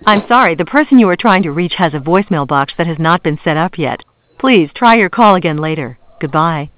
I'm sorry, the person you are trying to reach has a voicemail box that has not been set up yet. Please try your call again later. Goodbye.